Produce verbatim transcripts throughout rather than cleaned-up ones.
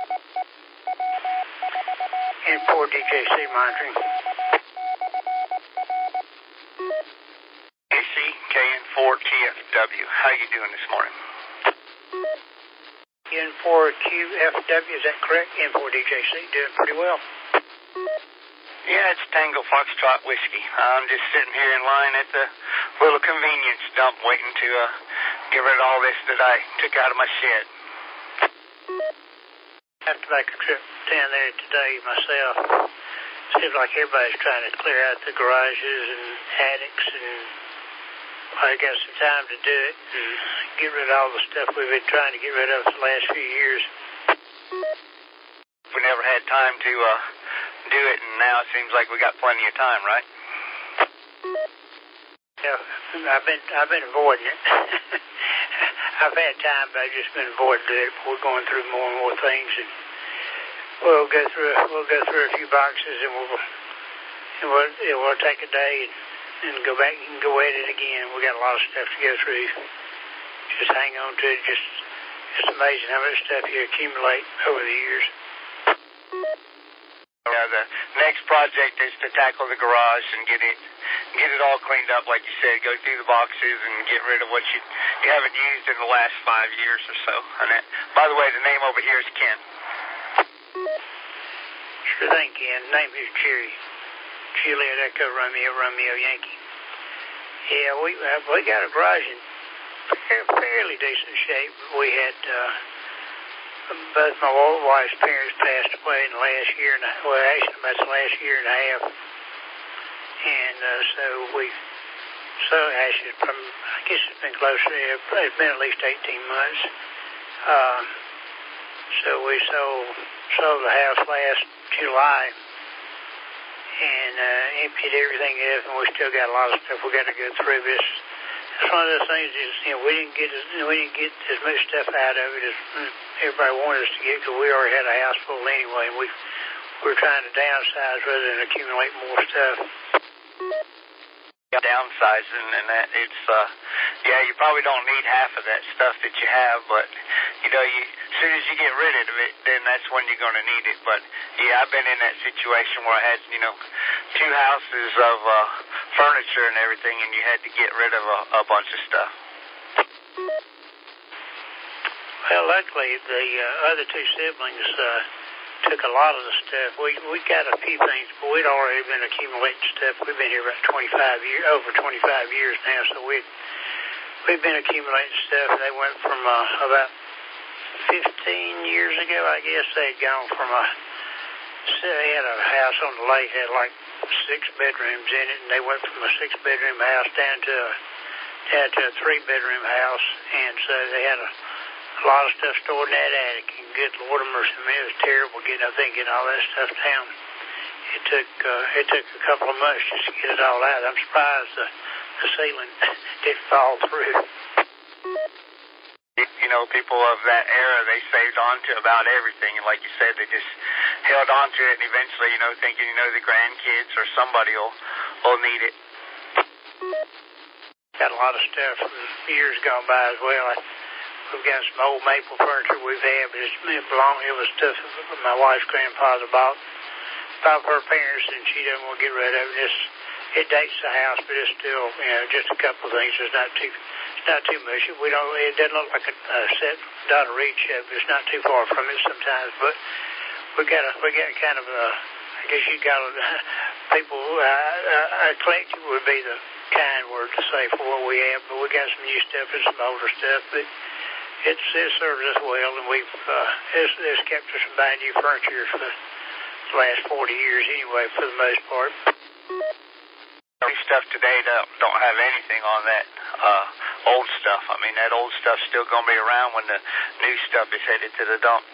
N four D J C monitoring. D C, K N four T F W. How you doing this morning? N four Q F W, is that correct? N four D J C, doing pretty well. Yeah, it's Tango Foxtrot Whiskey. I'm just sitting here in line at the little convenience dump waiting to uh, get rid of all this that I took out of my shed. I have to make a trip down there today myself. Seems like everybody's trying to clear out the garages and attics, and I got some time to do it and get rid of all the stuff we've been trying to get rid of for the last few years. We never had time to uh, do it, and now it seems like we got plenty of time, right? Yeah, I've been I've been avoiding it. I've had time, but I've just been avoiding it. We're going through more and more things, and we'll go through we'll go through a few boxes, and we'll and we'll, it will take a day and, and go back and go at it again. We got a lot of stuff to go through. Just hang on to it. Just it's amazing how much stuff you accumulate over the years. Yeah, the next project is to tackle the garage and get it get it all cleaned up, like you said. Go through the boxes and get rid of what you you haven't used in the last five years or so. And that, by the way, the name over here is Ken. Sure thing, Ken. Name is Cherry. Juliet Echo Romeo Romeo Yankee. Yeah, we uh, we got a garage in fairly decent shape. We had uh, both my wife's parents passed away in the last year and a, well, actually about the last year and a half, and uh, so we so actually from I guess it's been closer. It's been at least eighteen months. Um, so we sold sold the house last July and uh, emptied everything up, and we still got a lot of stuff we got to go through. This it's one of those things is you know we didn't get as, we didn't get as much stuff out of it as everybody wanted us to get because we already had a house full anyway, and we we were trying to downsize rather than accumulate more stuff. Downsizing and that it's uh yeah you probably don't need half of that stuff that you have, but you know you as soon as you get rid of it then that's when you're going to need it. But yeah, I've been in that situation where I had you know two houses of uh furniture and everything, and you had to get rid of a, a bunch of stuff. Well, luckily the uh, other two siblings uh took a lot of the stuff. We we got a few things, but we'd already been accumulating stuff. We've been here about twenty-five years, over twenty-five years now, so we we've been accumulating stuff. They went from uh, about fifteen years ago, I guess. They'd gone from a they had a house on the lake had like six bedrooms in it, and they went from a six bedroom house down to a down to a three bedroom house, and so they had a A lot of stuff stored in that attic, and good Lord of mercy, man, it was terrible getting up there and getting all that stuff down. It took uh, it took a couple of months just to get it all out. I'm surprised the, the ceiling didn't fall through. You know, people of that era, they saved on to about everything, and like you said, they just held on to it, and eventually, you know, thinking, you know, the grandkids or somebody will, will need it. Got a lot of stuff from years gone by as well. I, We've got some old maple furniture we've had, but it's, it belonged, it was stuff that my wife's grandfather bought, bought for her parents, and she doesn't want to get rid of it. It's, it dates the house, but it's still, you know, just a couple of things. It's not too, it's not too much. We don't, it doesn't look like a, a set dot of reach yet, but it's not too far from it sometimes. But we got a, we got kind of a, I guess you got a, people, uh, eclectic would be the kind word to say for what we have, but we got some new stuff and some older stuff, but It's, it serves us well, and we've uh, it's, it's kept us from buying new furniture for the last forty years anyway, for the most part. Stuff today don't, don't have anything on that uh, old stuff. I mean, that old stuff's still going to be around when the new stuff is headed to the dump.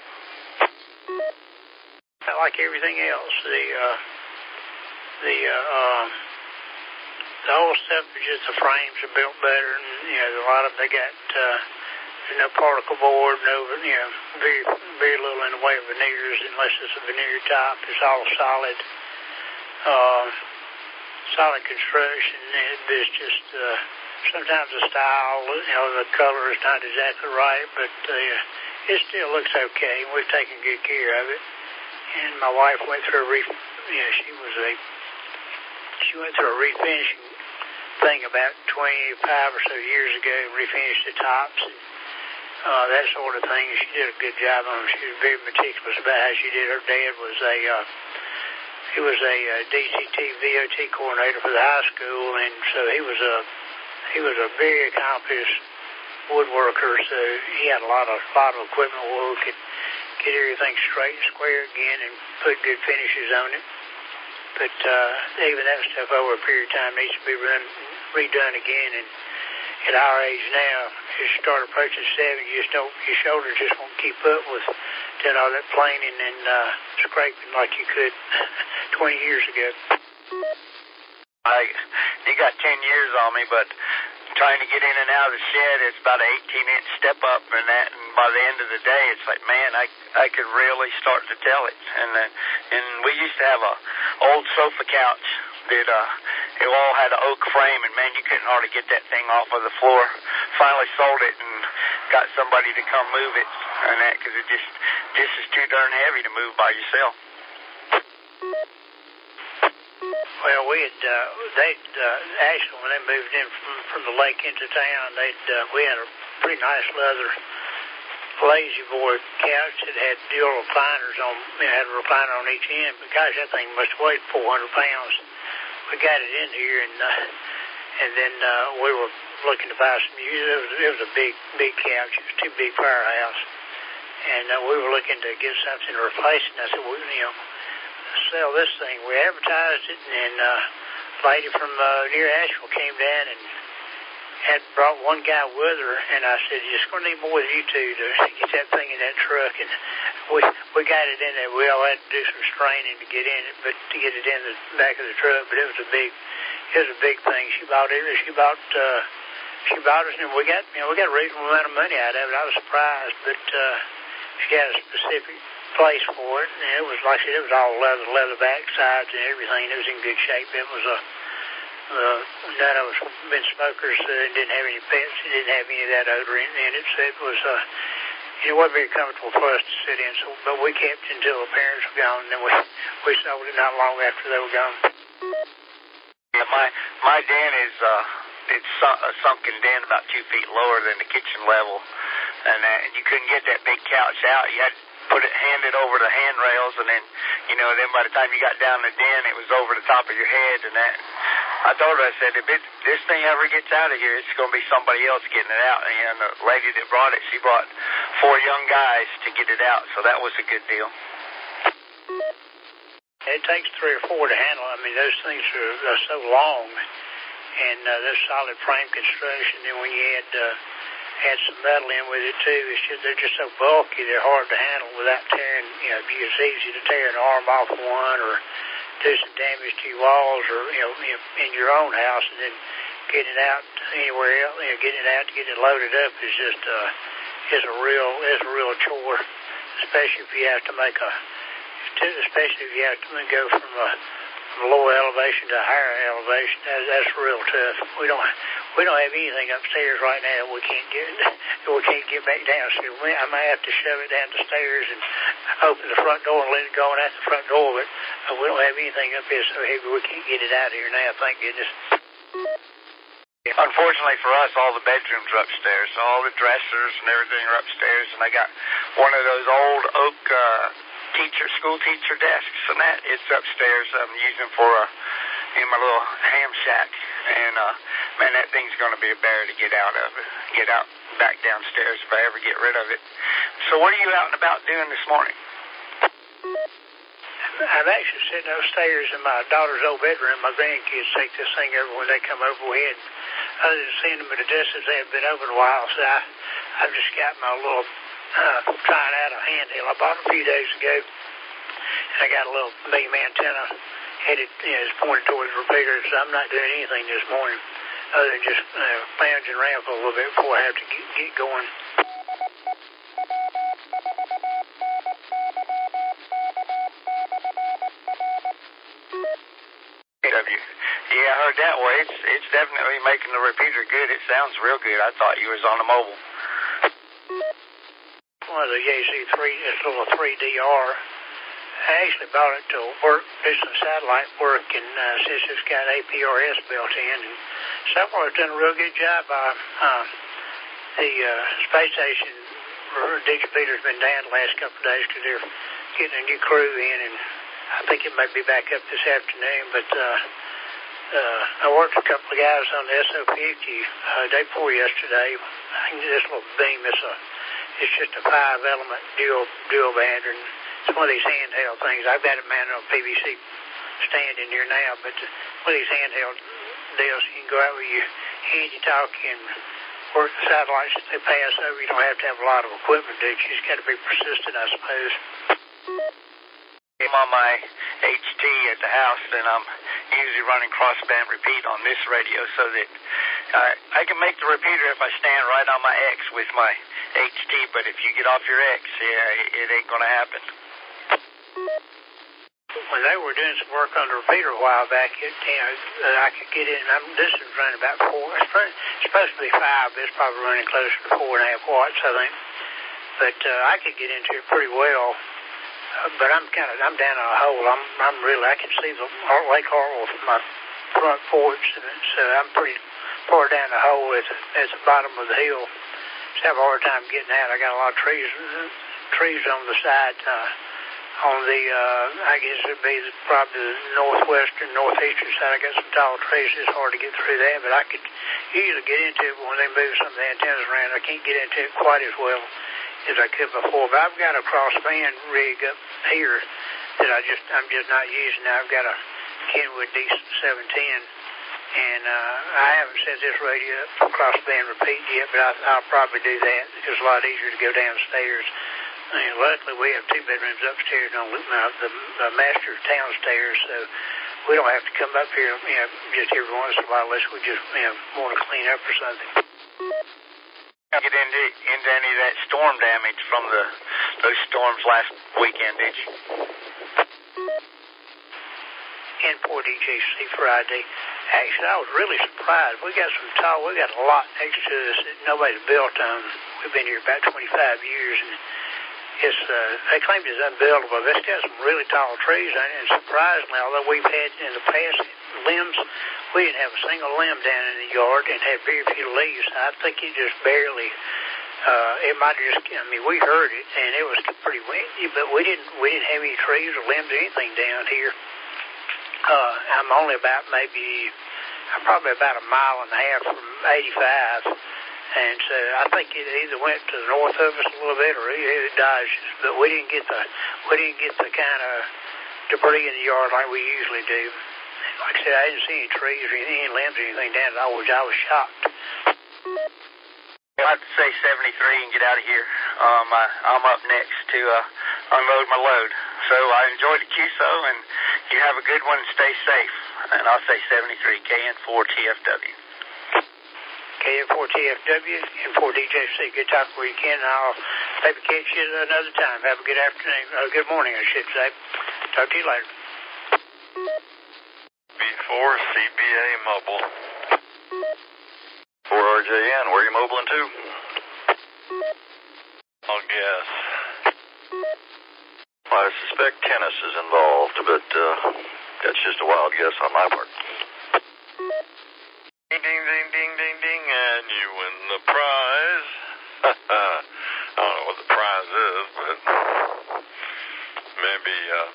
Like everything else, the uh, the uh, um, the old stuff is just the frames are built better, and you know a lot of them they got. Uh, There's no particle board, no, you know, very, very little in the way of veneers, unless it's a veneer top. It's all solid, uh, solid construction. It's just uh, sometimes the style, you know, the color is not exactly right, but uh, it still looks okay. We've taken good care of it. And my wife went through a re, you know, she was a, she went through a refinishing thing about twenty-five or so years ago, and refinished the tops and uh, that sort of thing. She did a good job on them. She was very meticulous about how she did. Her dad was a, uh, he was a uh, D C T V O T coordinator for the high school, and so he was a, he was a very accomplished woodworker. So he had a lot of, lot of equipment where we could get everything straight and square again and put good finishes on it. But uh, even that stuff over a period of time needs to be run, redone again. And at our age now, as you start approaching seventy, you just don't, your shoulders just won't keep up with doing all that planing and uh, scraping like you could twenty years ago. I, you got ten years on me, but trying to get in and out of the shed, it's about an eighteen inch step up and that, and by the end of the day, it's like, man, I I could really start to tell it. And uh, and we used to have a old sofa couch that uh, it all had an oak frame, and man, you couldn't hardly get that thing off of the floor. Finally sold it and got somebody to come move it and that, because it just, just is too darn heavy to move by yourself. Well, we had, uh, they'd, uh, actually, when they moved in from, from the lake into town, they'd, uh, we had a pretty nice leather lazy boy couch that had dual recliners on, you know, had a recliner on each end, but gosh, that thing must have weighed four hundred pounds. We got it in here, and, uh, and then, uh, we were looking to buy some used, it was, it was a big, big couch, it was too big for our house, and, uh, we were looking to get something to replace it, and I said, well, you know, sell this thing. We advertised it, and uh, a lady from uh, near Asheville came down and had brought one guy with her, and I said, you're just going to need more than you two to get that thing in that truck. And we we got it in there. We all had to do some straining to get in it, but to get it in the back of the truck. But it was a big, it was a big thing. She bought it. She bought, uh, she bought us, and we got, you know, we got a reasonable amount of money out of it. I was surprised, but uh, she had a specific place for it, and it was like I said, it was all leather, leather back sides and everything. It was in good shape. It was a, uh, none of us been smokers, uh, and didn't have any pets. It didn't have any of that odor in, in it, so it was, uh, it wasn't very comfortable for us to sit in. So, but we kept it until the parents were gone, and then we we sold it not long after they were gone. Yeah, my my den is uh, it's sunk, a sunken den about two feet lower than the kitchen level, and uh, and you couldn't get that big couch out. You had put it, hand it over the handrails, and then, you know, then by the time you got down the den, it was over the top of your head, and that. I told her, I said, if it, this thing ever gets out of here, it's going to be somebody else getting it out. And the lady that brought it, she brought four young guys to get it out, so that was a good deal. It takes three or four to handle. I mean, those things are, are so long, and uh, they're solid frame construction, and when you add uh, add some metal in with it too, it's just, they're just so bulky, they're hard to handle without tearing, you know, it's easy to tear an arm off one or do some damage to your walls or, you know, in your own house, and then getting it out anywhere else, you know, getting it out to get it loaded up is just, uh, is a real, is a real chore, especially if you have to make a, especially if you have to go from a, from a lower elevation to a higher elevation. That, that's real tough. We don't, we don't have anything upstairs right now. We can't get, we can't get back downstairs. We, I might have to shove it down the stairs and open the front door and let it go on out the front door. But uh, we don't have anything up here so heavy we can't get it out of here now. Thank goodness. Unfortunately for us, all the bedrooms are upstairs. So all the dressers and everything are upstairs, and I got one of those old oak uh, teacher, school teacher desks, and that it's upstairs. I'm using for a, in my little ham shack, and uh, man, that thing's going to be a bear to get out of it, get out back downstairs if I ever get rid of it. So what are you out and about doing this morning? I'm actually sitting upstairs in my daughter's old bedroom. My grandkids take this thing over when they come over. We had, other than seeing them at a distance, they haven't been over in a while, so I, I've just got my little, uh, trying out a handheld. I bought it a few days ago, and I got a little beam antenna headed, you know, it's pointed towards the repeater, so I'm not doing anything this morning other than just uh, lounging around for a little bit before I have to get, get going. Yeah, I heard that way. It's it's definitely making the repeater good. It sounds real good. I thought you was on a mobile. one of the J C three, this little three D R. I actually bought it to work, do some satellite work, and uh, since it's got A P R S built in, and Someone's done a real good job. Uh, uh, the uh, space station, Digipeater's been down the last couple of days because they're getting a new crew in, and I think it might be back up this afternoon, but uh, uh, I worked with a couple of guys on the S O fifty uh, day before yesterday. I think this little beam is a, it's just a five-element dual dual band, and it's one of these handheld things. I've got it mounted on a P V C stand in here now, but one of these handheld deals, you can go out with your handy talkie and work the satellites that they pass over. You don't have to have a lot of equipment, do you? You just got to be persistent, I suppose. I'm on my H T at the house, and I'm usually running crossband repeat on this radio so that uh, I can make the repeater if I stand right on my X with my H T, but if you get off your X, yeah, it ain't going to happen. When they were doing some work on the repeater a while back, it, you know, uh, I could get in. I'm, this is running about four. It's, running, it's supposed to be five, but it's probably running closer to four and a half watts, I think. But uh, I could get into it pretty well. Uh, but I'm kind of, I'm down in a hole. I'm, I'm really, I can see the Lake Hartwell from my front porch, and so I'm pretty far down the hole at the, at the bottom of the hill. Just have a hard time getting out. I got a lot of trees, trees on the side. Uh, on the, uh, I guess it'd be the, probably the northwestern, northeastern side. I got some tall trees. It's hard to get through that, but I could usually get into it when they move some of the antennas around. I can't get into it quite as well as I could before, but I've got a crossband rig up here that I just, I'm just not using now. I've got a Kenwood D seven ten, and uh, I haven't set this radio up for crossband repeat yet, but I, I'll probably do that. It's a lot easier to go downstairs. And luckily, we have two bedrooms upstairs on uh, the, the master downstairs, so we don't have to come up here, you know, just every once in a while unless we just, you know, want to clean up or something. Get into, into any of that storm damage from the those storms last weekend, did you? In Port D J C Friday. Actually, I was really surprised. We got some tall, we got a lot next to us that nobody's built on. We've been here about twenty-five years, and it's, uh, they claimed it's unbuildable. It's got some really tall trees on it, and surprisingly, although we've had in the past limbs, we didn't have a single limb down in the yard and had very few leaves. I think it just barely, uh, it might have just, I mean, we heard it, and it was pretty windy, but we didn't, we didn't have any trees or limbs or anything down here. Uh, I'm only about maybe, I'm probably about a mile and a half from eighty-five. And so I think it either went to the north of us a little bit or it dodged us, but we didn't get the we didn't get the kind of debris in the yard like we usually do. And like I said, I didn't see any trees or any limbs or anything down. I was I was shocked. I'd like to say seventy-three and get out of here. Um, I, I'm up next to uh, unload my load. So I enjoyed the Q S O, and you have a good one and stay safe. And I'll say seventy-three, K N four T F W. K N four T F W and four D J C. Good talk where you can. I'll maybe catch you another time. Have a good afternoon. Uh, good morning, I should say. Talk to you later. B four C B A Mobile. four R J N, where are you mobiling to? I'll guess. Well, I suspect tennis is involved, but uh, that's just a wild guess on my part. Ding, ding, ding, ding, ding, ding, and you win the prize. I don't know what the prize is, but maybe uh,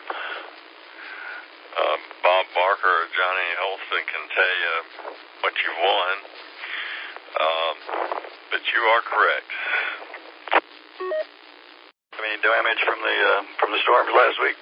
uh, Bob Barker or Johnny Holston can tell you what you won. Um, but you are correct. Any damage from the uh, from the storms last week?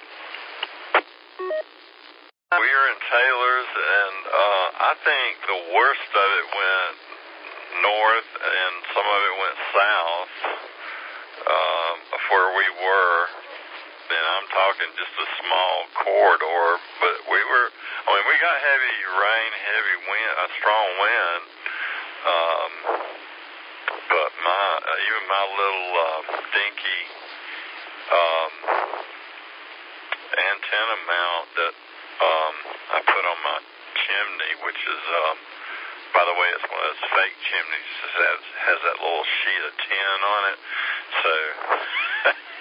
We are in Taylor's, and uh, I think the worst of it went north, and some of it went south um, of where we were. And I'm talking just a small corridor, but we were. I mean, we got heavy rain, heavy wind, a strong wind. Um, but my uh, even my little uh, dinky um, antenna mount that um, I put on my chimney, which is, um, by the way, it's one of those fake chimneys that has, has that little sheet of tin on it. So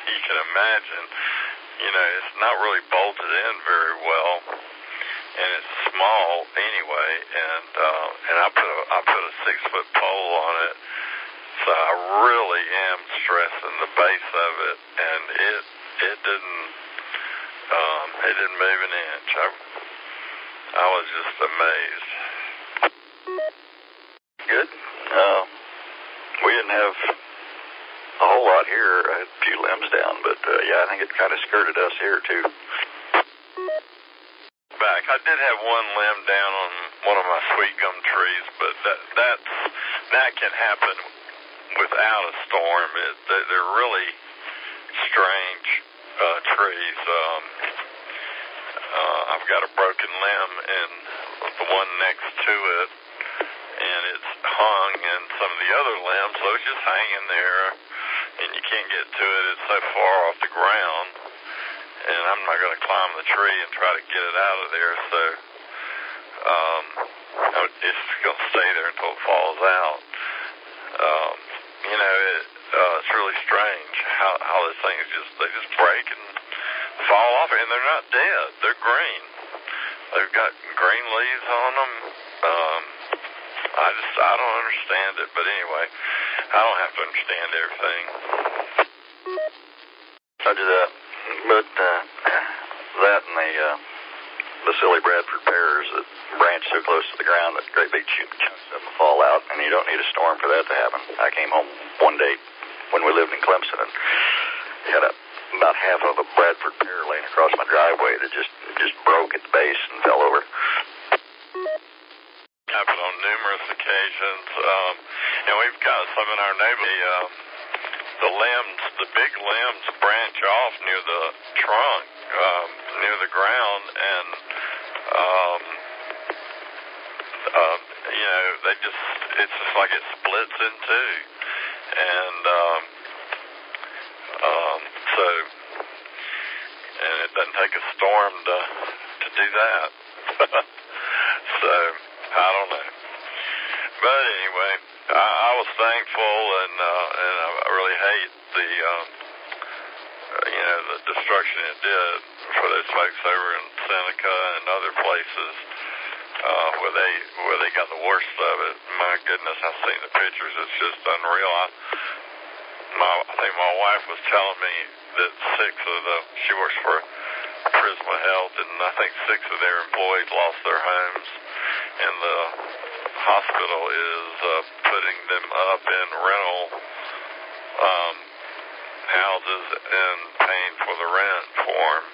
you can imagine, you know, it's not really bolted in very well, and it's small anyway, and uh, and I put a, I put a six foot pole on it, so I really am stressing the base of it, and it it didn't um, it didn't move an inch. I I was just amazed. Good. Uh, we didn't have a whole lot here. I had a few limbs down, but uh, yeah, I think it kind of skirted us here too. Back, I did have one limb down on one of my sweet gum trees, but that that's that can happen without a storm. It, they're really strange uh, trees. Um, uh, I've got a broken limb, and the one next to it, and it's hung in some of the other limbs, so it's just hanging there, and you can't get to it. It's so far off the ground, and I'm not going to climb the tree and try to get it out of there, so um, it's going to stay there until it falls out. Um, you know, it, uh, it's really strange how, how these things just, they just break and fall off, and they're not dead. They're green. They've got green leaves on them. Um, I just, I don't understand it, but anyway, I don't have to understand everything. Roger that. But uh, that and the uh, the silly Bradford pears that branch so close to the ground that great big chunks of them fall out, and you don't need a storm for that to happen. I came home one day when we lived in Clemson and had a, about half of a Bradford pear laying across my driveway that just just broke at the base and fell over. Happened on numerous occasions, um, and we've got some in our neighborhood. Uh, the limbs, the big limbs, branch off near the trunk, um, near the ground, and um, uh, you know, they just, it's just like it splits in two, and um, um, so, and it doesn't take a storm to to do that. So I don't know. But anyway, I, I was thankful, and uh, and I really hate the um, uh, you know, the destruction it did for those folks over in Seneca and other places uh, where they where they got the worst of it. My goodness, I've seen the pictures. It's just unreal. I, my, I think my wife was telling me that six of the she works for Prisma Health, and I think six of their employees lost their homes, and the hospital is uh, putting them up in rental um, houses and paying for the rent for them.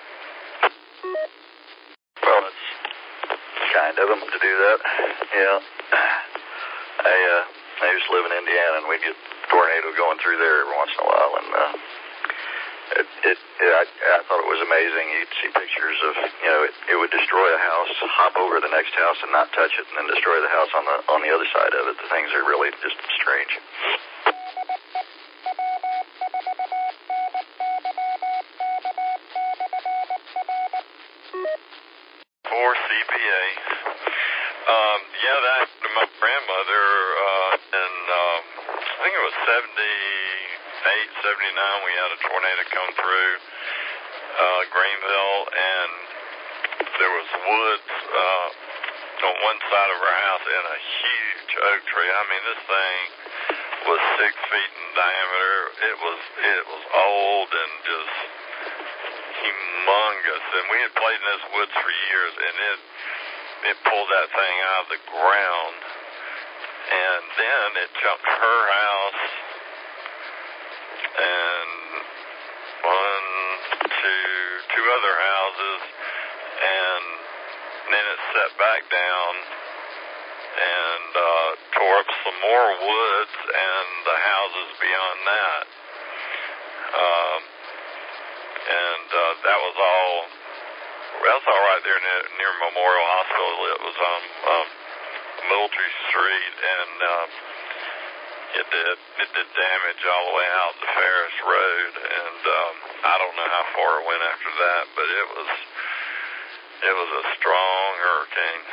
Well, it's kind of them to do that. Yeah. I uh, I used to live in Indiana, and we'd get a tornado going through there every once in a while, and uh, it, it, it I, I thought it was amazing. You'd see pictures of, you know, it, it would destroy a house, hop over the next house and not touch it, and then destroy the house on the on the other side of it. The things are really just strange. For C P A, um, yeah, that my grandmother uh, in um, I think it was seventy-eight, seventy-nine. We had a tornado come through uh, Greenville, and there was woods uh, on one side of our house and a huge oak tree. I mean, this thing was six feet in diameter. It was it was old and just humongous, and we had played in those woods for years, and it it pulled that thing out of the ground, and then it jumped her house, and one, two, two other houses, and then it set back down and uh, tore up some more woods and the houses beyond that. Um, and uh, that was all, that's all right there near, near Memorial Hospital. It was on um, Moultrie Street, and um, it did it did damage all the way out to Ferris Road, and um, I don't know how far it went after that, but it was it was a strong hurricane.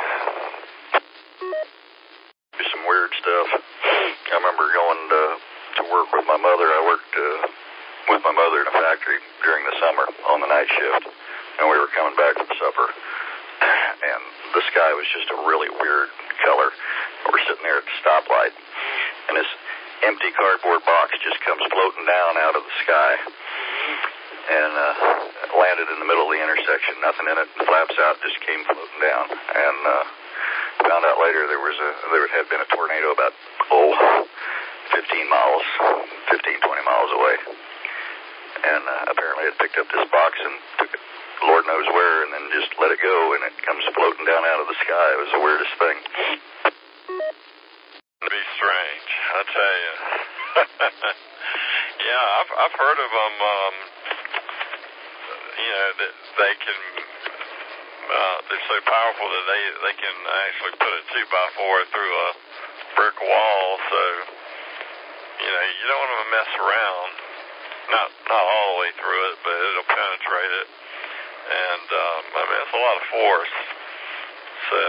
Some weird stuff. I remember going to to work with my mother. I worked uh, with with my mother in a factory during the summer on the night shift, and we were coming back from supper, and the sky was just a really weird color. We're sitting there at the stoplight, and this empty cardboard box just comes floating down out of the sky, and uh, landed in the middle of the intersection. Nothing in it. Flaps out, just came floating down, and uh, found out later there was a there had been a tornado about oh fifteen miles, fifteen, twenty miles away, and uh, apparently it picked up this box and took it Lord knows where, and then just let it go, and it comes floating down out of the sky. It was the weirdest thing. It'd be strange, I tell you. Yeah, I've I've heard of them. Um, you know that they can. Uh, they're so powerful that they they can actually put a two by four through a brick wall. So you know you don't want to mess around. Not not all the way through it, but it'll penetrate it. And um, I mean it's a lot of force. So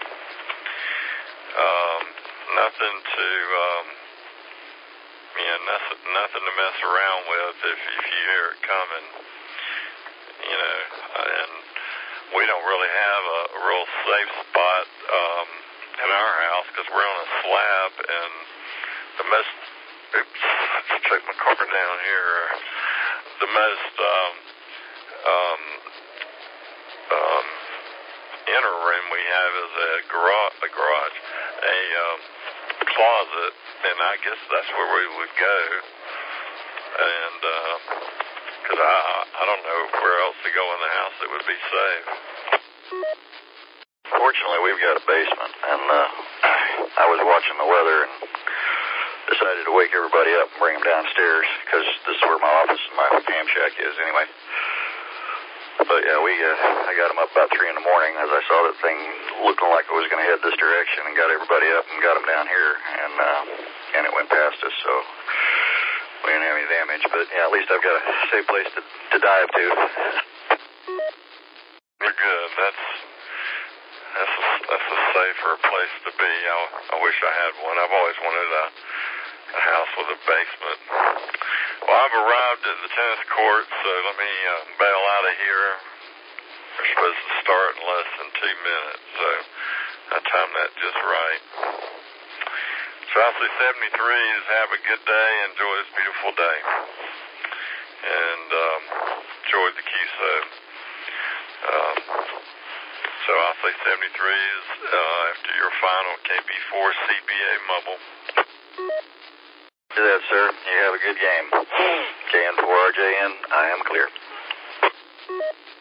um, nothing to. Um, Yeah, nothing, nothing to mess around with if, if you hear it coming, you know, and we don't really have a, a real safe spot um, in our house because we're on a slab, and the most, oops, let's take my car down here, the most um, um, um, inner room we have is a garage, a garage, a um, closet, and I guess that's where we would go, and because uh, I, I don't know where else to go in the house that would be safe. Fortunately, we've got a basement, and uh, I was watching the weather and decided to wake everybody up and bring them downstairs, because this is where my office and my ham shack is anyway. But yeah, we uh, I got them up about three in the morning as I saw that thing looking like it was going to head this direction, and got everybody up and got them down here, and uh, and it went past us, so we didn't have any damage. But yeah, at least I've got a safe place to, to dive to. We're good. That's that's a, that's a safer place to be. I, I wish I had one. I've always wanted a, a house with a basement. Well, I've arrived at the tennis court, so let me uh, bail out of here. We're supposed to start in less than two minutes, so I timed that just right. So I'll say seventy-threes, have a good day, enjoy this beautiful day, and um, enjoy the Q S O. Um, so I'll say seventy-threes uh, after your final K B four C B A mobile. Do that, sir. You have a good game. K N four R J N, I am clear.